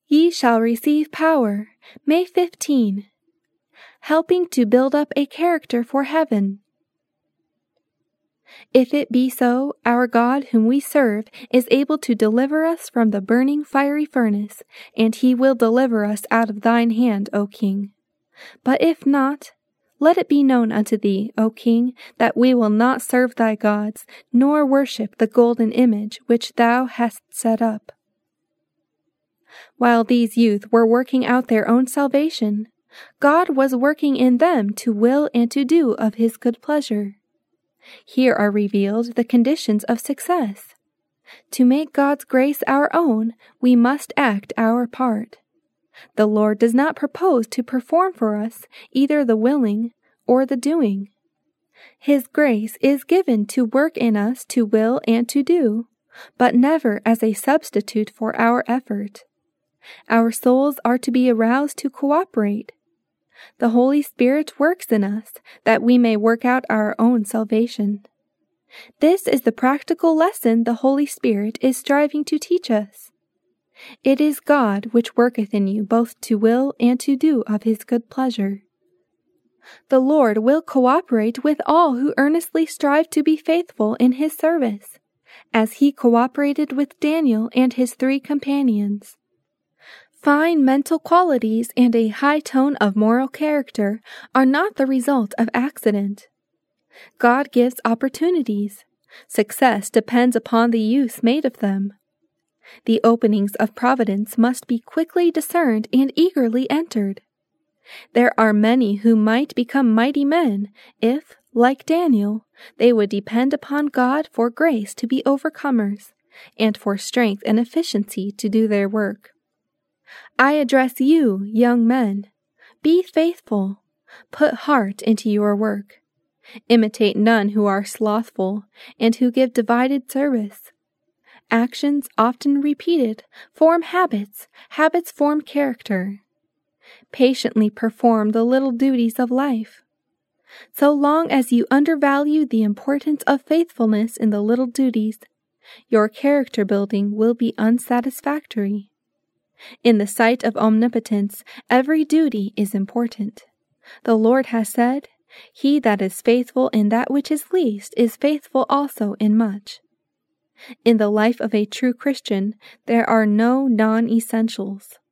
Ye shall receive power, May 15. Helping to build up a character for heaven. If it be so, our God whom we serve is able to deliver us from the burning fiery furnace, and he will deliver us out of thine hand, O king. But if not, let it be known unto thee, O king, that we will not serve thy gods, nor worship the golden image which thou hast set up. While these youth were working out their own salvation, God was working in them to will and to do of his good pleasure. Here are revealed the conditions of success. To make God's grace our own, we must act our part. The Lord does not propose to perform for us either the willing or the doing. His grace is given to work in us to will and to do, but never as a substitute for our effort. Our souls are to be aroused to cooperate. The Holy Spirit works in us that we may work out our own salvation. This is the practical lesson the Holy Spirit is striving to teach us. It is God which worketh in you both to will and to do of his good pleasure. The Lord will cooperate with all who earnestly strive to be faithful in his service, as he cooperated with Daniel and his 3 companions. Fine mental qualities and a high tone of moral character are not the result of accident. God gives opportunities. Success depends upon the use made of them. The openings of providence must be quickly discerned and eagerly entered. There are many who might become mighty men if, like Daniel, they would depend upon God for grace to be overcomers, and for strength and efficiency to do their work. I address you, young men. Be faithful. Put heart into your work. Imitate none who are slothful and who give divided service. Actions often repeated form habits, habits form character. Patiently perform the little duties of life. So long as you undervalue the importance of faithfulness in the little duties, your character building will be unsatisfactory. In the sight of omnipotence, every duty is important. The Lord has said, "He that is faithful in that which is least is faithful also in much." In the life of a true Christian, there are no non-essentials.